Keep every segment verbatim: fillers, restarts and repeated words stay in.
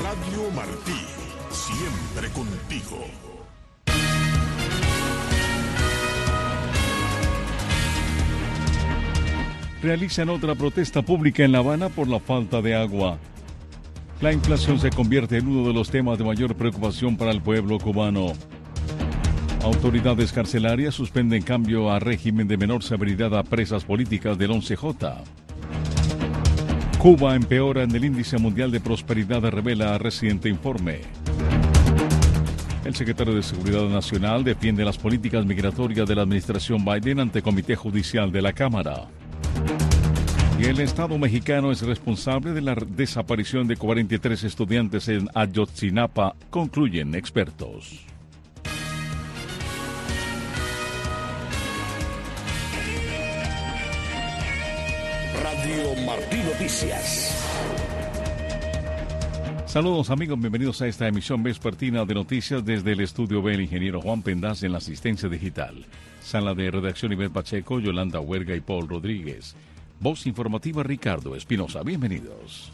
Radio Martí, siempre contigo. Realizan otra protesta pública en La Habana por la falta de agua. La inflación se convierte en uno de los temas de mayor preocupación para el pueblo cubano. Autoridades carcelarias suspenden cambio a régimen de menor severidad a presas políticas del once J. Cuba empeora en el índice mundial de prosperidad, revela reciente informe. El secretario de Seguridad Nacional defiende las políticas migratorias de la administración Biden ante Comité Judicial de la Cámara. Y el Estado mexicano es responsable de la desaparición de cuarenta y tres estudiantes en Ayotzinapa, concluyen expertos. Radio Martí Noticias. Saludos amigos, bienvenidos a esta emisión vespertina de noticias desde el estudio B, el ingeniero Juan Pendaz en la asistencia digital. Sala de redacción Ivette Pacheco, Yolanda Huerga y Paul Rodríguez. Voz informativa Ricardo Espinosa. Bienvenidos.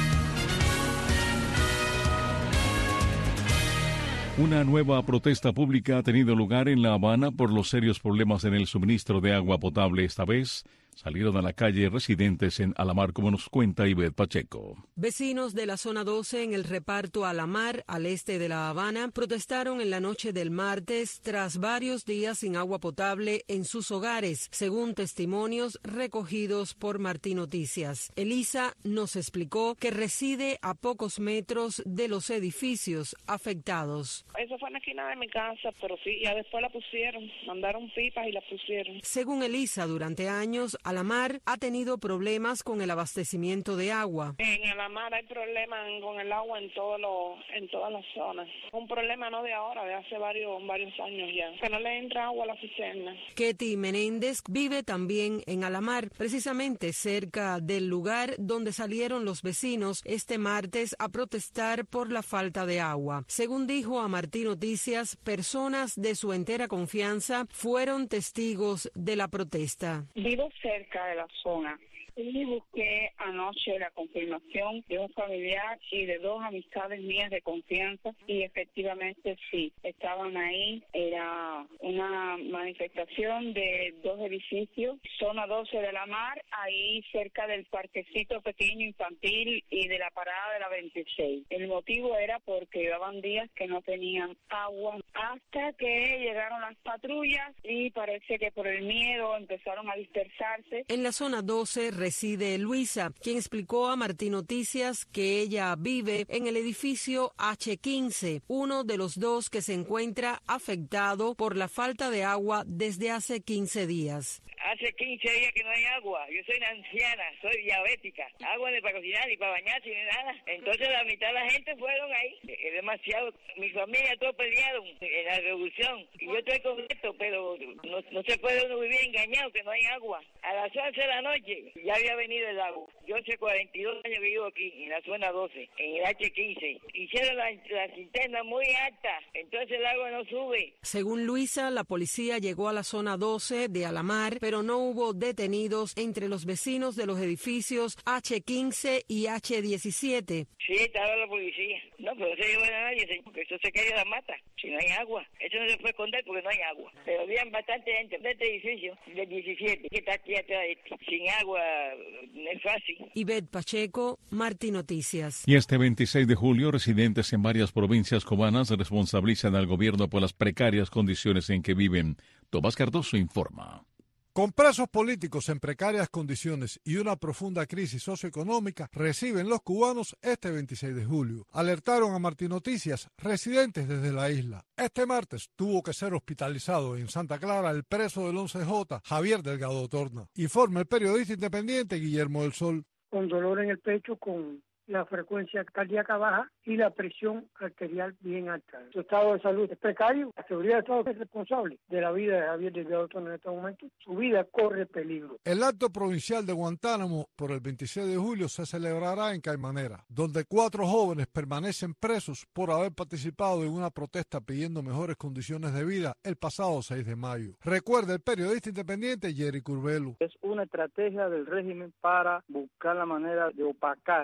Una nueva protesta pública ha tenido lugar en La Habana por los serios problemas en el suministro de agua potable. Esta vez salieron a la calle residentes en Alamar, como nos cuenta Ivette Pacheco. Vecinos de la zona doce en el reparto Alamar, al este de La Habana, protestaron en la noche del martes tras varios días sin agua potable en sus hogares, según testimonios recogidos por Martí Noticias. Elisa nos explicó que reside a pocos metros de los edificios afectados. Eso fue en la esquina de mi casa, pero sí, ya después la pusieron, mandaron pipas y la pusieron. Según Elisa, durante años, Alamar ha tenido problemas con el abastecimiento de agua. En Alamar hay problemas con el agua en todo lo, en todas las zonas. Un problema no de ahora, de hace varios varios años ya. Que no le entra agua a la cisterna. Ketty Menéndez vive también en Alamar, precisamente cerca del lugar donde salieron los vecinos este martes a protestar por la falta de agua. Según dijo a Martí Noticias, personas de su entera confianza fueron testigos de la protesta. Vivo cerca de la zona y busqué anoche la confirmación de un familiar y de dos amistades mías de confianza y efectivamente sí, estaban ahí. Era una manifestación de dos edificios, zona doce de la Mar, ahí cerca del parquecito pequeño infantil y de la parada de la veintiséis. El motivo era porque llevaban días que no tenían agua hasta que llegaron las patrullas y parece que por el miedo empezaron a dispersarse. En la zona doce reside Luisa, quien explicó a Martí Noticias que ella vive en el edificio hache quince, uno de los dos que se encuentra afectado por la falta de agua desde hace quince días. Hace quince días que no hay agua. Yo soy una anciana, soy diabética. Agua ni para cocinar, ni para bañarse, ni nada. Entonces la mitad de la gente fueron ahí. Es demasiado. Mi familia todos pelearon en la revolución. Y yo estoy con esto, pero no, no se puede uno vivir engañado que no hay agua. A las once de la noche ya había venido el agua. Yo hace cuarenta y dos años que vivo aquí, en la zona doce, en el hache quince. Hicieron la, la cisterna muy alta, entonces el agua no sube. Según Luisa, la policía llegó a la zona doce de Alamar, pero no hubo detenidos entre los vecinos de los edificios hache quince y hache diecisiete. Sí, estaba la policía. No, pero no se lleva a nadie, señor, que eso se cae de la mata, si no hay agua. Eso no se puede esconder porque no hay agua. Pero había bastante gente de este edificio, del diecisiete, que está aquí atrás, sin agua, no es fácil. Ivette Pacheco, Martí Noticias. Y este veintiséis de julio, residentes en varias provincias cubanas responsabilizan al gobierno por las precarias condiciones en que viven. Tomás Cardoso informa. Con presos políticos en precarias condiciones y una profunda crisis socioeconómica, reciben los cubanos este veintiséis de julio. Alertaron a Martí Noticias residentes desde la isla. Este martes tuvo que ser hospitalizado en Santa Clara el preso del once J, Javier Delgado Torna. Informa el periodista independiente Guillermo del Sol. Con dolor en el pecho, con la frecuencia cardíaca baja y la presión arterial bien alta. Su estado de salud es precario. La seguridad de Estado es responsable de la vida de Javier Delgado Torna en este momento. Su vida corre peligro. El acto provincial de Guantánamo por el veintiséis de julio se celebrará en Caimanera, donde cuatro jóvenes permanecen presos por haber participado en una protesta pidiendo mejores condiciones de vida el pasado seis de mayo. Recuerda el periodista independiente Jerry Curbelo. Es una estrategia del régimen para buscar la manera de opacar la protesta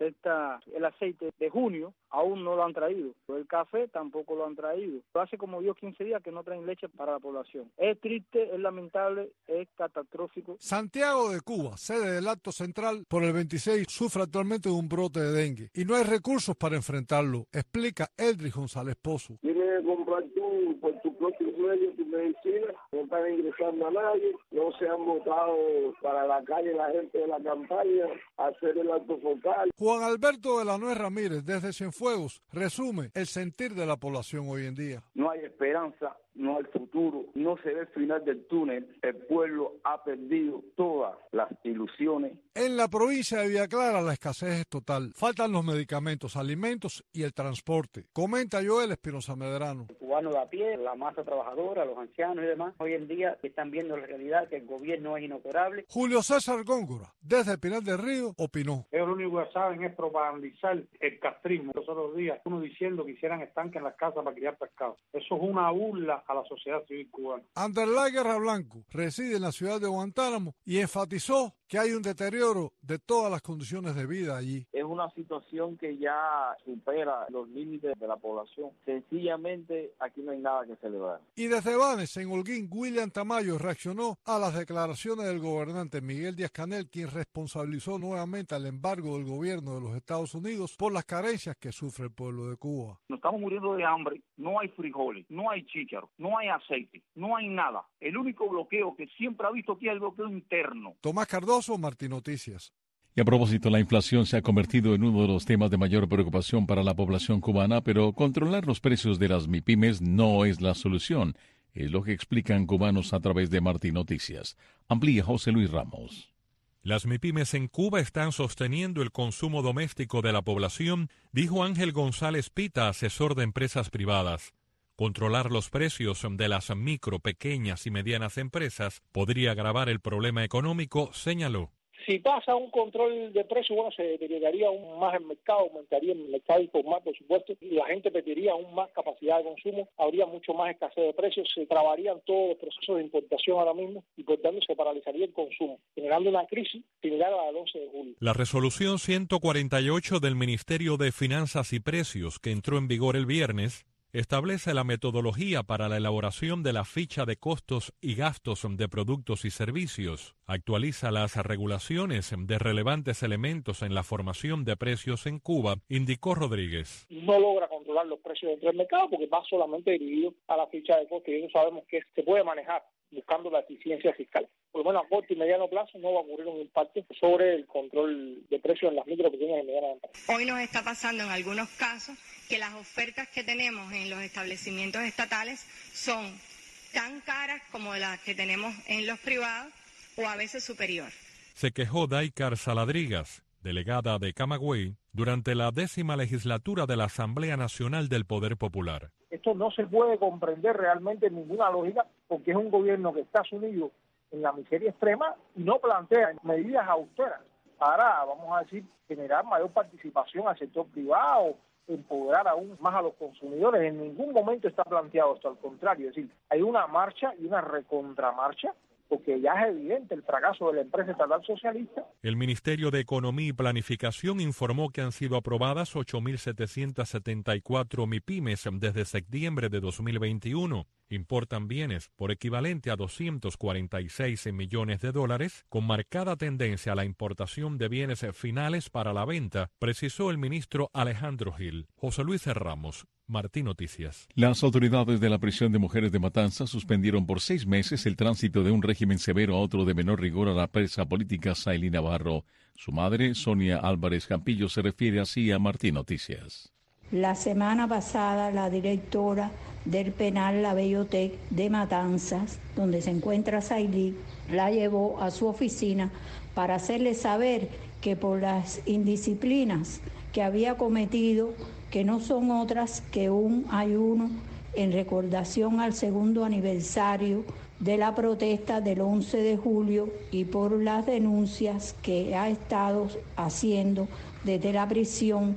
detecta el aceite de junio, aún no lo han traído. El café tampoco lo han traído. Hace como diez o quince días que no traen leche para la población. Es triste, es lamentable, es catastrófico. Santiago de Cuba, sede del Acto Central por el veintiséis, sufre actualmente de un brote de dengue y no hay recursos para enfrentarlo, explica Eldris González Pozo. Tienes que comprar tú por tu propio medio tu medicina, no están ingresando a nadie, no se han votado para la calle la gente de la campaña a hacer el acto focal. Juan Alberto de la Nuez Ramírez, desde Cienfuegos, resume el sentir de la población hoy en día. No hay esperanza, no hay futuro, no se ve el final del túnel, el pueblo ha perdido todas las ilusiones. En la provincia de Villa Clara la escasez es total, faltan los medicamentos, alimentos y el transporte, comenta Joel Espinosa Medrano. El cubano de a pie, la masa trabajadora, los ancianos y demás, hoy en día están viendo la realidad que el gobierno es inoperable. Julio César Góngora, desde Pinar del Río, opinó. Ellos lo único que saben es propagandizar el castrismo. Los otros días, uno diciendo que hicieran estanques en las casas para criar pescado. Eso es una burla a la sociedad civil cubana. Anderlay Guerra Blanco reside en la ciudad de Guantánamo y enfatizó que hay un deterioro de todas las condiciones de vida allí. Es una situación que ya supera los límites de la población. Sencillamente aquí no hay nada que celebrar. Y desde Banes, en Holguín, William Tamayo reaccionó a las declaraciones del gobernante Miguel Díaz-Canel, quien responsabilizó nuevamente al embargo del gobierno de los Estados Unidos por las carencias que sufre el pueblo de Cuba. Nos estamos muriendo de hambre, no hay frijoles, no hay chícharos, no hay aceite, no hay nada. El único bloqueo que siempre ha visto aquí es el bloqueo interno. Tomás Cardoso, Martín Noticias. Y a propósito, la inflación se ha convertido en uno de los temas de mayor preocupación para la población cubana, pero controlar los precios de las MIPYMES no es la solución. Es lo que explican cubanos a través de Martín Noticias. Amplía José Luis Ramos. Las MIPYMES en Cuba están sosteniendo el consumo doméstico de la población, dijo Ángel González Pita, asesor de empresas privadas. Controlar los precios de las micro, pequeñas y medianas empresas podría agravar el problema económico, señaló. Si pasa un control de precios, bueno, se deterioraría aún más el mercado, aumentaría el mercado informal, por supuesto, y la gente perdería aún más capacidad de consumo, habría mucho más escasez de precios, se trabarían todos los procesos de importación ahora mismo y por tanto se paralizaría el consumo, generando una crisis similar a la del once de julio. La resolución ciento cuarenta y ocho del Ministerio de Finanzas y Precios, que entró en vigor el viernes, establece la metodología para la elaboración de la ficha de costos y gastos de productos y servicios, actualiza las regulaciones de relevantes elementos en la formación de precios en Cuba, indicó Rodríguez. No logra controlar los precios dentro del mercado porque va solamente dirigido a la ficha de costos y eso sabemos que se puede manejar buscando la eficiencia fiscal. Por lo menos a corto y mediano plazo no va a ocurrir un impacto sobre el control de precios en las micro, pequeñas y medianas empresas. Hoy nos está pasando en algunos casos que las ofertas que tenemos en los establecimientos estatales son tan caras como las que tenemos en los privados o a veces superior. Se quejó Daikar Saladrigas, delegada de Camagüey, durante la décima legislatura de la Asamblea Nacional del Poder Popular. Esto no se puede comprender realmente en ninguna lógica porque es un gobierno que está sumido en la miseria extrema y no plantea medidas austeras para, vamos a decir, generar mayor participación al sector privado, empoderar aún más a los consumidores. En ningún momento está planteado esto, al contrario, es decir, hay una marcha y una recontramarcha porque ya es evidente el fracaso de la empresa estatal socialista. El Ministerio de Economía y Planificación informó que han sido aprobadas ocho mil setecientas setenta y cuatro MIPYMES desde septiembre de dos mil veintiuno. Importan bienes por equivalente a doscientos cuarenta y seis millones de dólares, con marcada tendencia a la importación de bienes finales para la venta, precisó el ministro Alejandro Gil. José Luis Ramos, Martín Noticias. Las autoridades de la prisión de mujeres de Matanzas suspendieron por seis meses el tránsito de un régimen severo a otro de menor rigor a la presa política Sailí Navarro. Su madre, Sonia Álvarez Campillo, se refiere así a Martín Noticias. La semana pasada, la directora del penal La Bellotec de Matanzas, donde se encuentra Sailí, la llevó a su oficina para hacerle saber que por las indisciplinas que había cometido, que no son otras que un ayuno en recordación al segundo aniversario de la protesta del once de julio y por las denuncias que ha estado haciendo desde la prisión,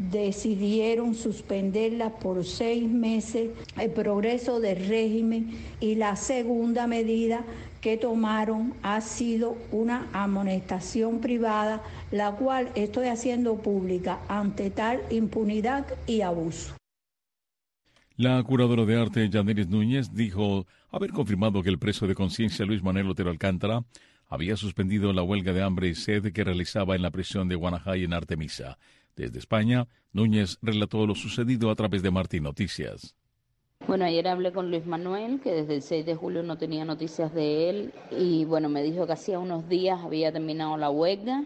decidieron suspenderla por seis meses el progreso del régimen y la segunda medida que tomaron ha sido una amonestación privada, la cual estoy haciendo pública ante tal impunidad y abuso. La curadora de arte Yaneris Núñez dijo haber confirmado que el preso de conciencia Luis Manuel Otero Alcántara había suspendido la huelga de hambre y sed que realizaba en la prisión de Guanajay en Artemisa. Desde España, Núñez relató lo sucedido a través de Martín Noticias. Bueno, ayer hablé con Luis Manuel, que desde el seis de julio no tenía noticias de él, y bueno, me dijo que hacía unos días había terminado la huelga,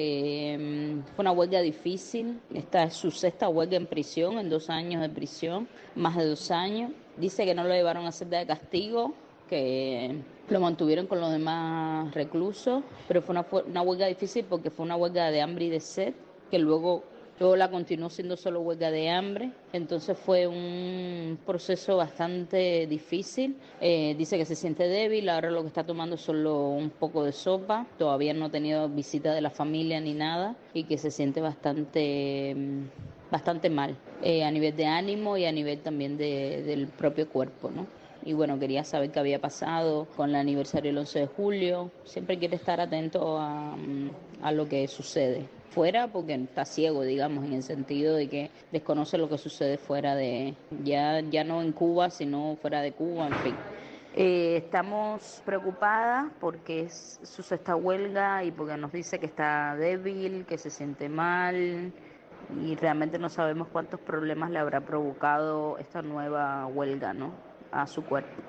que um, fue una huelga difícil. Esta es su sexta huelga en prisión, en dos años de prisión, más de dos años. Dice que no lo llevaron a celda de castigo, que lo mantuvieron con los demás reclusos, pero fue una, una huelga difícil porque fue una huelga de hambre y de sed, que luego... Luego la continuó siendo solo huelga de hambre, entonces fue un proceso bastante difícil. Eh, dice que se siente débil, ahora lo que está tomando es solo un poco de sopa, todavía no ha tenido visita de la familia ni nada y que se siente bastante, bastante mal eh, a nivel de ánimo y a nivel también de, del propio cuerpo, ¿no? Y bueno, quería saber qué había pasado con el aniversario del once de julio, siempre quiere estar atento a, a lo que sucede fuera, porque está ciego, digamos, en el sentido de que desconoce lo que sucede fuera de, ya, ya no en Cuba, sino fuera de Cuba, en fin. Eh, estamos preocupadas porque es su sexta huelga y porque nos dice que está débil, que se siente mal y realmente no sabemos cuántos problemas le habrá provocado esta nueva huelga, ¿no?, a su cuerpo.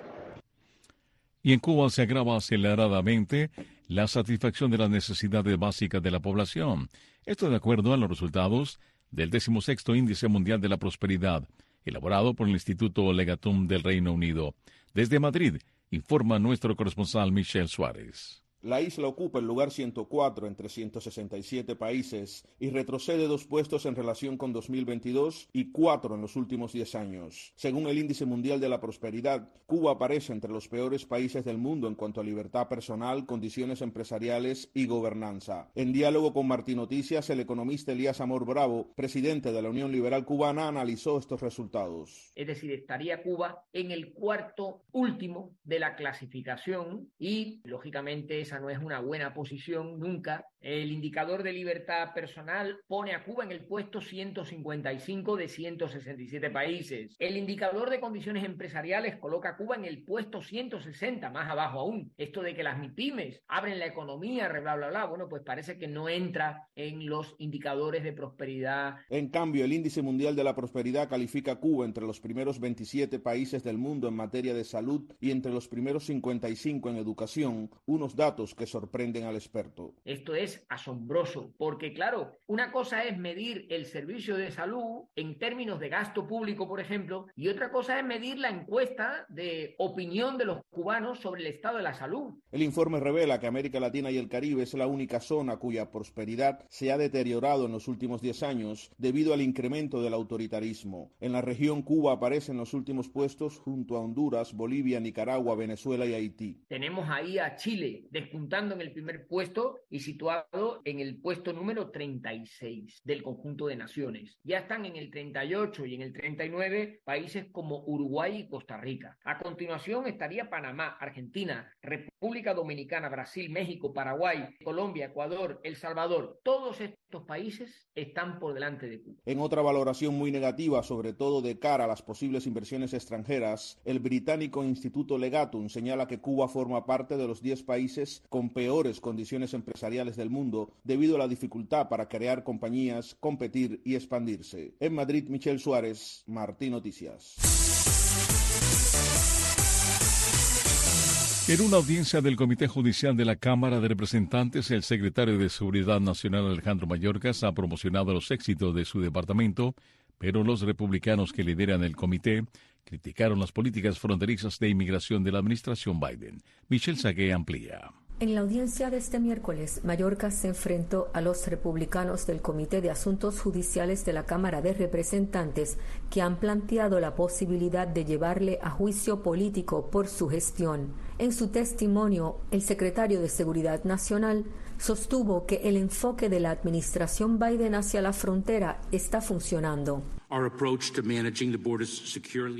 Y en Cuba se agrava aceleradamente la satisfacción de las necesidades básicas de la población. Esto de acuerdo a los resultados del decimosexto Índice Mundial de la Prosperidad, elaborado por el Instituto Legatum del Reino Unido. Desde Madrid, informa nuestro corresponsal Michel Suárez. La isla ocupa el lugar ciento cuatro entre ciento sesenta y siete países y retrocede dos puestos en relación con dos mil veintidós y cuatro en los últimos diez años. Según el Índice Mundial de la Prosperidad, Cuba aparece entre los peores países del mundo en cuanto a libertad personal, condiciones empresariales y gobernanza. En diálogo con Martín Noticias, el economista Elías Amor Bravo, presidente de la Unión Liberal Cubana, analizó estos resultados. Es decir, estaría Cuba en el cuarto último de la clasificación y, lógicamente, esa no es una buena posición nunca. El indicador de libertad personal pone a Cuba en el puesto ciento cincuenta y cinco de ciento sesenta y siete países. El indicador de condiciones empresariales coloca a Cuba en el puesto ciento sesenta, más abajo aún. Esto de que las MIPYMES abren la economía, bla, bla, bla, bueno, pues parece que no entra en los indicadores de prosperidad. En cambio, el Índice Mundial de la Prosperidad califica a Cuba entre los primeros veintisiete países del mundo en materia de salud y entre los primeros cincuenta y cinco en educación, unos datos que sorprenden al experto. Esto es asombroso, porque claro, una cosa es medir el servicio de salud en términos de gasto público, por ejemplo, y otra cosa es medir la encuesta de opinión de los cubanos sobre el estado de la salud. El informe revela que América Latina y el Caribe es la única zona cuya prosperidad se ha deteriorado en los últimos diez años debido al incremento del autoritarismo. En la región, Cuba aparece en los últimos puestos junto a Honduras, Bolivia, Nicaragua, Venezuela y Haití. Tenemos ahí a Chile, despuntando en el primer puesto y situado en el puesto número treinta y seis del conjunto de naciones. Ya están en el treinta y ocho y en el treinta y nueve países como Uruguay y Costa Rica. A continuación estaría Panamá, Argentina, República Dominicana, Brasil, México, Paraguay, Colombia, Ecuador, El Salvador. Todos estos países están por delante de Cuba. En otra valoración muy negativa, sobre todo de cara a las posibles inversiones extranjeras, el británico Instituto Legatum señala que Cuba forma parte de los diez países con peores condiciones empresariales del mundo debido a la dificultad para crear compañías, competir y expandirse. En Madrid, Michel Suárez, Martín Noticias. En una audiencia del Comité Judicial de la Cámara de Representantes, el secretario de Seguridad Nacional Alejandro Mayorkas ha promocionado los éxitos de su departamento, pero los republicanos que lideran el comité criticaron las políticas fronterizas de inmigración de la administración Biden. Michelle Sagué amplía. En la audiencia de este miércoles, Mayorkas se enfrentó a los republicanos del Comité de Asuntos Judiciales de la Cámara de Representantes, que han planteado la posibilidad de llevarle a juicio político por su gestión. En su testimonio, el secretario de Seguridad Nacional sostuvo que el enfoque de la administración Biden hacia la frontera está funcionando.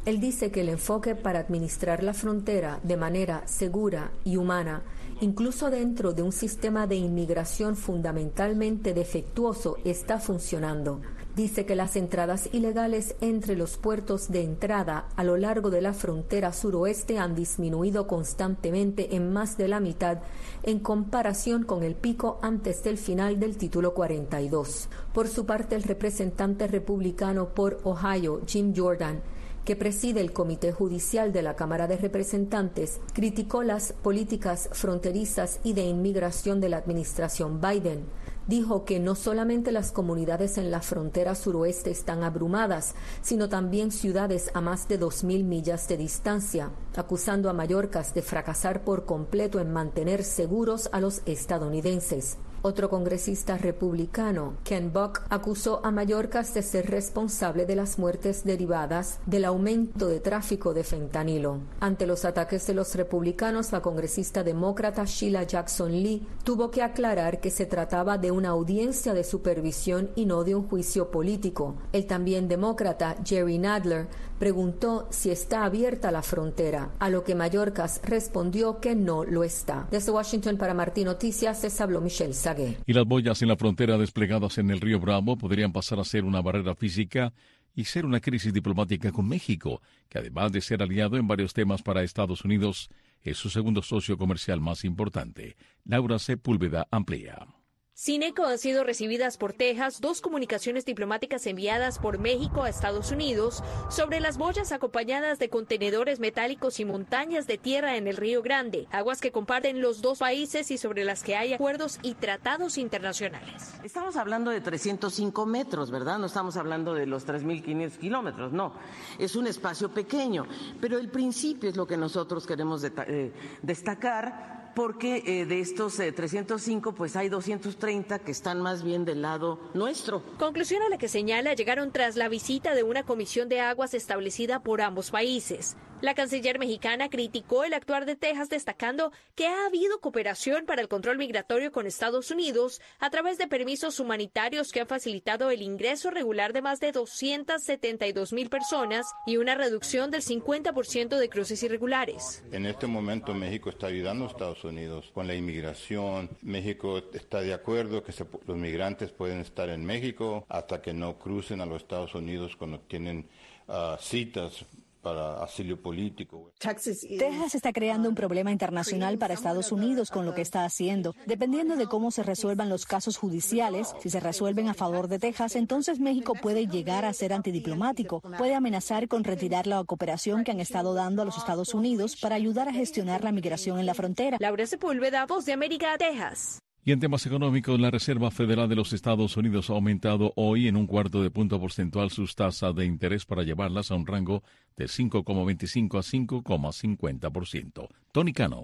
Él dice que el enfoque para administrar la frontera de manera segura y humana, incluso dentro de un sistema de inmigración fundamentalmente defectuoso, está funcionando. Dice que las entradas ilegales entre los puertos de entrada a lo largo de la frontera suroeste han disminuido constantemente en más de la mitad en comparación con el pico antes del final del título cuarenta y dos. Por su parte, el representante republicano por Ohio, Jim Jordan, que preside el Comité Judicial de la Cámara de Representantes, criticó las políticas fronterizas y de inmigración de la administración Biden. Dijo que no solamente las comunidades en la frontera suroeste están abrumadas, sino también ciudades a más de dos mil millas de distancia, acusando a Mayorkas de fracasar por completo en mantener seguros a los estadounidenses. Otro congresista republicano, Ken Buck, acusó a Mayorkas de ser responsable de las muertes derivadas del aumento de tráfico de fentanilo. Ante los ataques de los republicanos, la congresista demócrata Sheila Jackson Lee tuvo que aclarar que se trataba de una audiencia de supervisión y no de un juicio político. El también demócrata Jerry Nadler preguntó si está abierta la frontera, a lo que Mayorkas respondió que no lo está. Desde Washington para Martín Noticias, les habló Michelle Sagué. Y las boyas en la frontera desplegadas en el río Bravo podrían pasar a ser una barrera física y ser una crisis diplomática con México, que además de ser aliado en varios temas para Estados Unidos, es su segundo socio comercial más importante. Laura Sepúlveda amplía. Sin eco han sido recibidas por Texas dos comunicaciones diplomáticas enviadas por México a Estados Unidos sobre las boyas acompañadas de contenedores metálicos y montañas de tierra en el Río Grande, aguas que comparten los dos países y sobre las que hay acuerdos y tratados internacionales. Estamos hablando de trescientos cinco metros, ¿verdad? No estamos hablando de los tres mil quinientos kilómetros, no. Es un espacio pequeño, pero el principio es lo que nosotros queremos de, eh, destacar. Porque eh, de estos eh, trescientos cinco, pues hay doscientos treinta que están más bien del lado nuestro. Conclusión a la que señala llegaron tras la visita de una comisión de aguas establecida por ambos países. La canciller mexicana criticó el actuar de Texas, destacando que ha habido cooperación para el control migratorio con Estados Unidos a través de permisos humanitarios que han facilitado el ingreso regular de más de doscientas setenta y dos mil personas y una reducción del cincuenta por ciento de cruces irregulares. En este momento México está ayudando a Estados Unidos con la inmigración. México está de acuerdo que se, los migrantes pueden estar en México hasta que no crucen a los Estados Unidos cuando tienen uh, citas para asilo político. Texas está creando un problema internacional para Estados Unidos con lo que está haciendo. Dependiendo de cómo se resuelvan los casos judiciales, si se resuelven a favor de Texas, entonces México puede llegar a ser antidiplomático. Puede amenazar con retirar la cooperación que han estado dando a los Estados Unidos para ayudar a gestionar la migración en la frontera. Laura Sepúlveda, Voz de América, Texas. Y en temas económicos, la Reserva Federal de los Estados Unidos ha aumentado hoy en un cuarto de punto porcentual sus tasas de interés para llevarlas a un rango de cinco coma veinticinco a cinco coma cincuenta por ciento. Tony Cano.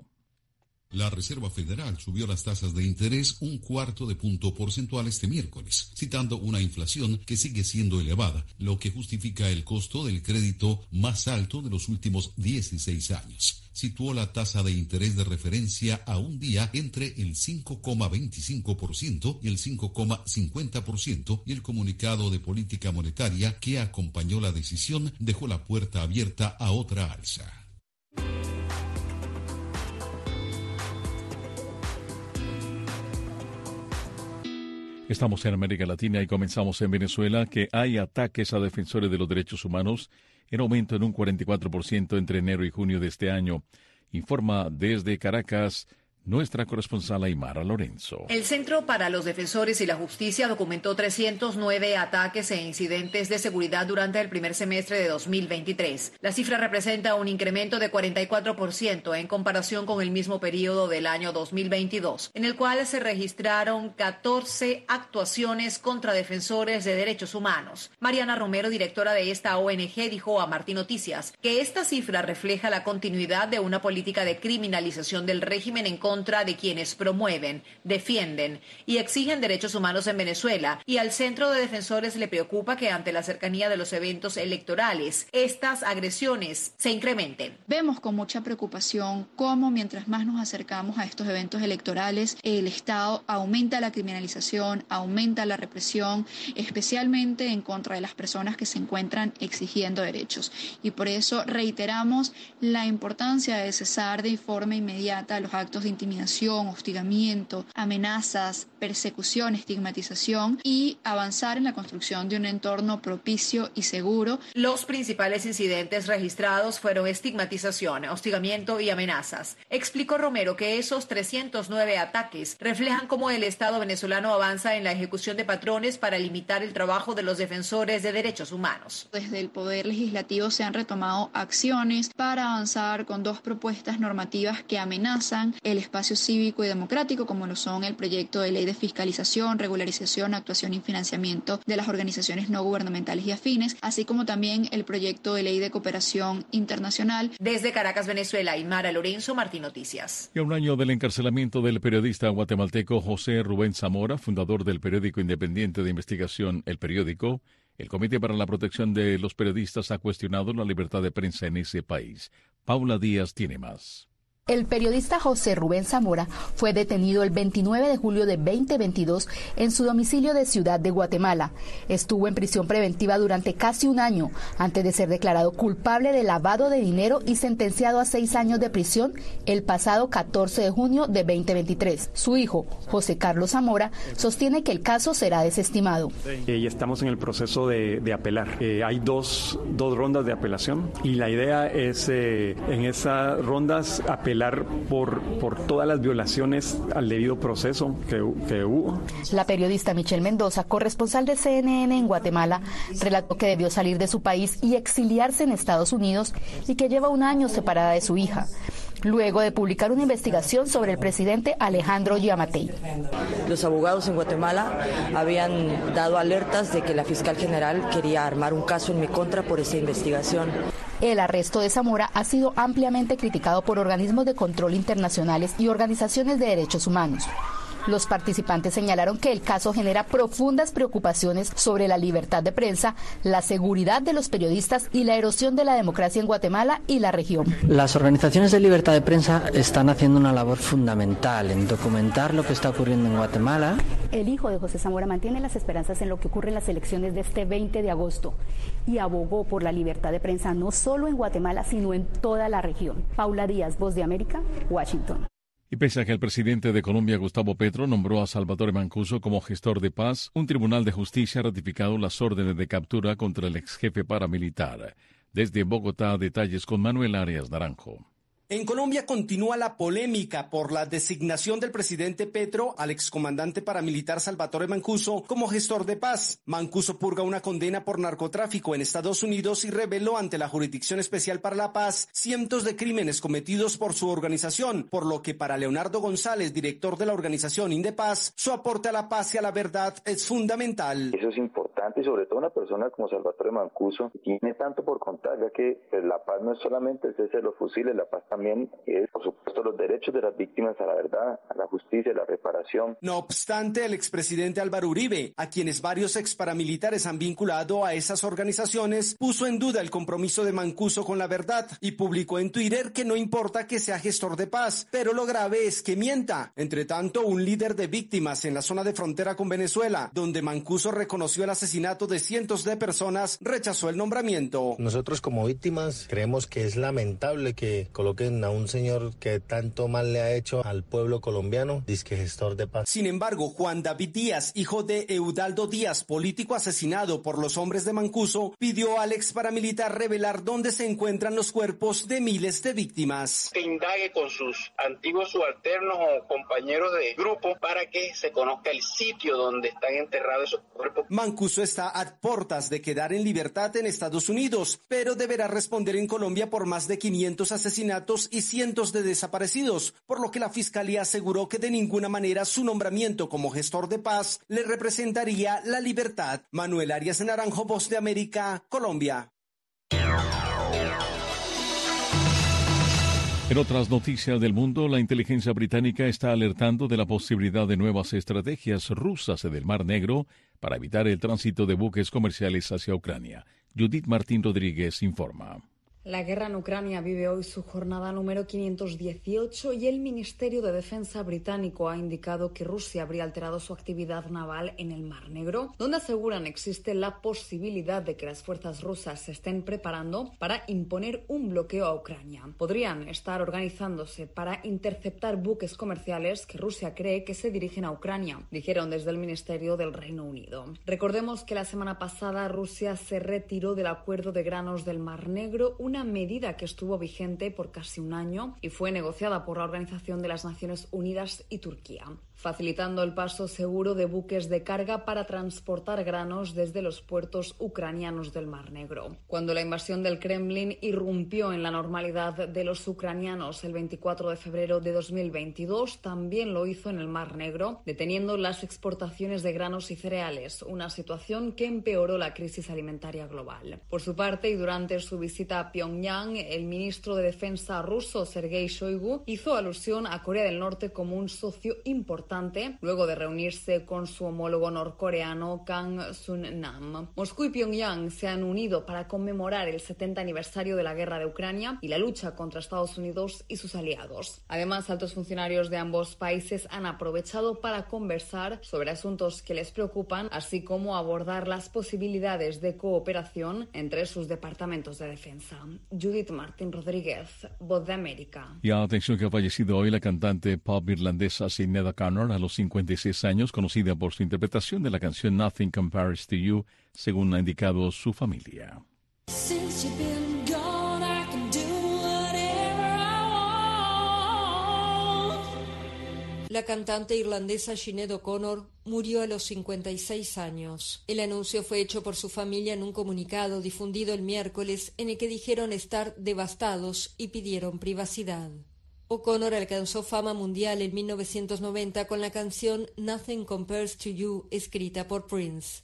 La Reserva Federal subió las tasas de interés un cuarto de punto porcentual este miércoles, citando una inflación que sigue siendo elevada, lo que justifica el costo del crédito más alto de los últimos dieciséis años. Situó la tasa de interés de referencia a un día entre el cinco coma veinticinco por ciento y el cinco coma cincuenta por ciento, y el comunicado de política monetaria que acompañó la decisión dejó la puerta abierta a otra alza. Estamos en América Latina y comenzamos en Venezuela, que hay ataques a defensores de los derechos humanos en aumento en un cuarenta y cuatro por ciento entre enero y junio de este año. Informa desde Caracas nuestra corresponsal Aymara Lorenzo. El Centro para los Defensores y la Justicia documentó trescientos nueve ataques e incidentes de seguridad durante el primer semestre de dos mil veintitrés. La cifra representa un incremento de cuarenta y cuatro por ciento en comparación con el mismo periodo del año dos mil veintidós, en el cual se registraron catorce actuaciones contra defensores de derechos humanos. Mariana Romero, directora de esta O N G, dijo a Martín Noticias que esta cifra refleja la continuidad de una política de criminalización del régimen en contra contra de quienes promueven, defienden y exigen derechos humanos en Venezuela, y al Centro de Defensores le preocupa que ante la cercanía de los eventos electorales, estas agresiones se incrementen. Vemos con mucha preocupación cómo mientras más nos acercamos a estos eventos electorales, el Estado aumenta la criminalización, aumenta la represión, especialmente en contra de las personas que se encuentran exigiendo derechos. Y por eso reiteramos la importancia de cesar de forma inmediata los actos de intimidación, hostigamiento, amenazas, persecución, estigmatización y avanzar en la construcción de un entorno propicio y seguro. Los principales incidentes registrados fueron estigmatización, hostigamiento y amenazas. Explicó Romero que esos trescientos nueve ataques reflejan cómo el Estado venezolano avanza en la ejecución de patrones para limitar el trabajo de los defensores de derechos humanos. Desde el Poder Legislativo se han retomado acciones para avanzar con dos propuestas normativas que amenazan el espacio cívico y democrático, como lo son el proyecto de ley de fiscalización, regularización, actuación y financiamiento de las organizaciones no gubernamentales y afines, así como también el proyecto de ley de cooperación internacional. Desde Caracas, Venezuela, Inmara Lorenzo, Martín Noticias. Y a un año del encarcelamiento del periodista guatemalteco José Rubén Zamora, fundador del periódico independiente de investigación El Periódico, el Comité para la Protección de los Periodistas ha cuestionado la libertad de prensa en ese país. Paula Díaz tiene más. El periodista José Rubén Zamora fue detenido el veintinueve de julio de veinte veintidós en su domicilio de Ciudad de Guatemala. Estuvo en prisión preventiva durante casi un año antes de ser declarado culpable de lavado de dinero y sentenciado a seis años de prisión el pasado catorce de junio de veinte veintitrés. Su hijo, José Carlos Zamora, sostiene que el caso será desestimado. Eh, y estamos en el proceso de, de apelar. Eh, hay dos, dos rondas de apelación y la idea es eh, en esas rondas apelar Por, por todas las violaciones al debido proceso que, que hubo. La periodista Michelle Mendoza, corresponsal de C N N en Guatemala, relató que debió salir de su país y exiliarse en Estados Unidos y que lleva un año separada de su hija, luego de publicar una investigación sobre el presidente Alejandro Giammattei. Los abogados en Guatemala habían dado alertas de que la fiscal general quería armar un caso en mi contra por esa investigación. El arresto de Zamora ha sido ampliamente criticado por organismos de control internacionales y organizaciones de derechos humanos. Los participantes señalaron que el caso genera profundas preocupaciones sobre la libertad de prensa, la seguridad de los periodistas y la erosión de la democracia en Guatemala y la región. Las organizaciones de libertad de prensa están haciendo una labor fundamental en documentar lo que está ocurriendo en Guatemala. El hijo de José Zamora mantiene las esperanzas en lo que ocurre en las elecciones de este veinte de agosto y abogó por la libertad de prensa no solo en Guatemala, sino en toda la región. Paula Díaz, Voz de América, Washington. Y pese a que el presidente de Colombia, Gustavo Petro, nombró a Salvatore Mancuso como gestor de paz, un tribunal de justicia ha ratificado las órdenes de captura contra el ex jefe paramilitar. Desde Bogotá, detalles con Manuel Arias Naranjo. En Colombia continúa la polémica por la designación del presidente Petro al excomandante paramilitar Salvatore Mancuso como gestor de paz. Mancuso purga una condena por narcotráfico en Estados Unidos y reveló ante la Jurisdicción Especial para la Paz cientos de crímenes cometidos por su organización, por lo que para Leonardo González, director de la organización Indepaz, su aporte a la paz y a la verdad es fundamental. Eso es importante y sobre todo una persona como Salvatore Mancuso tiene tanto por contar, ya que pues, la paz no es solamente el cese de los fusiles, la paz también También es, por supuesto, los derechos de las víctimas a la verdad, a la justicia, a la reparación. No obstante, el expresidente Álvaro Uribe, a quienes varios exparamilitares han vinculado a esas organizaciones, puso en duda el compromiso de Mancuso con la verdad y publicó en Twitter que no importa que sea gestor de paz, pero lo grave es que mienta. Entre tanto, un líder de víctimas en la zona de frontera con Venezuela, donde Mancuso reconoció el asesinato de cientos de personas, rechazó el nombramiento. Nosotros como víctimas creemos que es lamentable que coloquen a un señor que tanto mal le ha hecho al pueblo colombiano, disque gestor de paz. Sin embargo, Juan David Díaz, hijo de Eudaldo Díaz, político asesinado por los hombres de Mancuso, pidió al ex paramilitar revelar dónde se encuentran los cuerpos de miles de víctimas. Que indague con sus antiguos subalternos o compañeros de grupo para que se conozca el sitio donde están enterrados esos cuerpos. Mancuso está a puertas de quedar en libertad en Estados Unidos, pero deberá responder en Colombia por más de quinientos asesinatos y cientos de desaparecidos, por lo que la Fiscalía aseguró que de ninguna manera su nombramiento como gestor de paz le representaría la libertad. Manuel Arias Naranjo, Voz de América, Colombia. En otras noticias del mundo, la inteligencia británica está alertando de la posibilidad de nuevas estrategias rusas en el Mar Negro para evitar el tránsito de buques comerciales hacia Ucrania. Judith Martín Rodríguez informa. La guerra en Ucrania vive hoy su jornada número quinientos dieciocho y el Ministerio de Defensa británico ha indicado que Rusia habría alterado su actividad naval en el Mar Negro, donde aseguran existe la posibilidad de que las fuerzas rusas se estén preparando para imponer un bloqueo a Ucrania. Podrían estar organizándose para interceptar buques comerciales que Rusia cree que se dirigen a Ucrania, dijeron desde el Ministerio del Reino Unido. Recordemos que la semana pasada Rusia se retiró del acuerdo de granos del Mar Negro, una medida que estuvo vigente por casi un año y fue negociada por la Organización de las Naciones Unidas y Turquía, facilitando el paso seguro de buques de carga para transportar granos desde los puertos ucranianos del Mar Negro. Cuando la invasión del Kremlin irrumpió en la normalidad de los ucranianos el veinticuatro de febrero de dos mil veintidós, también lo hizo en el Mar Negro, deteniendo las exportaciones de granos y cereales, una situación que empeoró la crisis alimentaria global. Por su parte, y durante su visita a Pyongyang, el ministro de Defensa ruso, Sergei Shoigu, hizo alusión a Corea del Norte como un socio importante, luego de reunirse con su homólogo norcoreano Kang Sun-nam. Moscú y Pyongyang se han unido para conmemorar el setenta aniversario de la guerra de Ucrania y la lucha contra Estados Unidos y sus aliados. Además, altos funcionarios de ambos países han aprovechado para conversar sobre asuntos que les preocupan, así como abordar las posibilidades de cooperación entre sus departamentos de defensa. Judith Martín Rodríguez, Voz de América. Y atención que ha fallecido hoy la cantante pop irlandesa Sinead O'Connor a los cincuenta y seis años, conocida por su interpretación de la canción Nothing Compares to You, según ha indicado su familia. La cantante irlandesa Sinead O'Connor murió a los cincuenta y seis años. El anuncio fue hecho por su familia en un comunicado difundido el miércoles en el que dijeron estar devastados y pidieron privacidad. O'Connor alcanzó fama mundial en mil novecientos noventa con la canción Nothing Compares to You, escrita por Prince.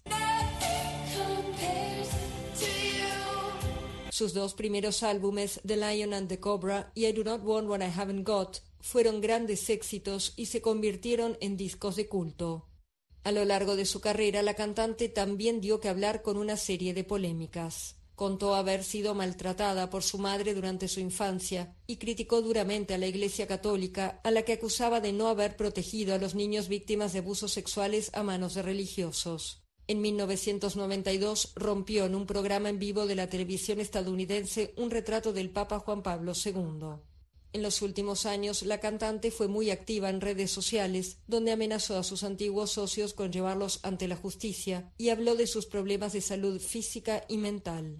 Sus dos primeros álbumes, The Lion and the Cobra y I Do Not Want What I Haven't Got, fueron grandes éxitos y se convirtieron en discos de culto. A lo largo de su carrera, la cantante también dio que hablar con una serie de polémicas. Contó haber sido maltratada por su madre durante su infancia y criticó duramente a la Iglesia Católica, a la que acusaba de no haber protegido a los niños víctimas de abusos sexuales a manos de religiosos. En mil novecientos noventa y dos rompió en un programa en vivo de la televisión estadounidense un retrato del Papa Juan Pablo segundo. En los últimos años, la cantante fue muy activa en redes sociales, donde amenazó a sus antiguos socios con llevarlos ante la justicia y habló de sus problemas de salud física y mental.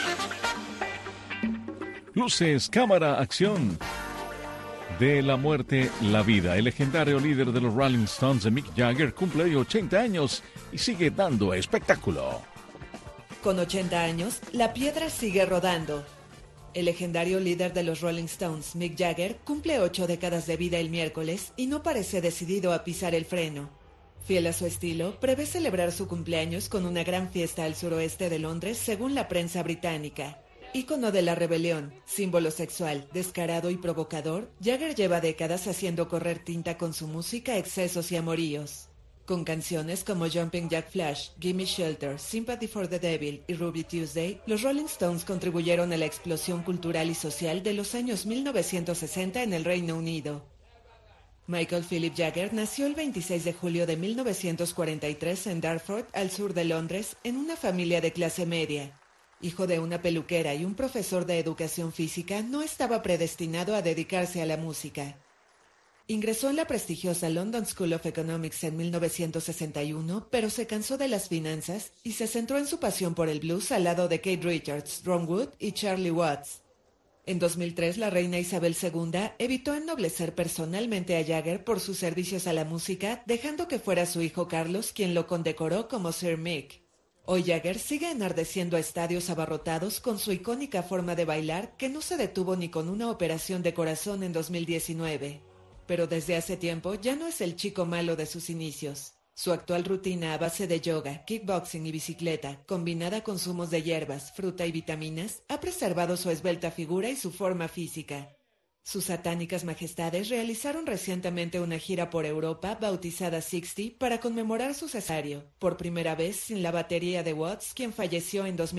Luces, cámara, acción. De la muerte, la vida. El legendario líder de los Rolling Stones, Mick Jagger, cumple hoy ochenta años y sigue dando espectáculo. Con ochenta años, la piedra sigue rodando. El legendario líder de los Rolling Stones, Mick Jagger, cumple ocho décadas de vida el miércoles y no parece decidido a pisar el freno. Fiel a su estilo, prevé celebrar su cumpleaños con una gran fiesta al suroeste de Londres, según la prensa británica. Ícono de la rebelión, símbolo sexual, descarado y provocador, Jagger lleva décadas haciendo correr tinta con su música, excesos y amoríos. Con canciones como Jumping Jack Flash, Gimme Shelter, Sympathy for the Devil y Ruby Tuesday, los Rolling Stones contribuyeron a la explosión cultural y social de los años mil novecientos sesenta en el Reino Unido. Michael Philip Jagger nació el veintiséis de julio de mil novecientos cuarenta y tres en Dartford, al sur de Londres, en una familia de clase media. Hijo de una peluquera y un profesor de educación física, no estaba predestinado a dedicarse a la música. Ingresó en la prestigiosa London School of Economics en mil novecientos sesenta y uno, pero se cansó de las finanzas y se centró en su pasión por el blues al lado de Keith Richards, Ron Wood y Charlie Watts. En dos mil tres, la reina Isabel segunda evitó ennoblecer personalmente a Jagger por sus servicios a la música, dejando que fuera su hijo Carlos quien lo condecoró como Sir Mick. Hoy Jagger sigue enardeciendo a estadios abarrotados con su icónica forma de bailar que no se detuvo ni con una operación de corazón en dos mil diecinueve. Pero desde hace tiempo ya no es el chico malo de sus inicios. Su actual rutina a base de yoga, kickboxing y bicicleta, combinada con zumos de hierbas, fruta y vitaminas, ha preservado su esbelta figura y su forma física. Sus satánicas majestades realizaron recientemente una gira por Europa bautizada sesenta para conmemorar su cesario, por primera vez sin la batería de Watts, quien falleció en dos mil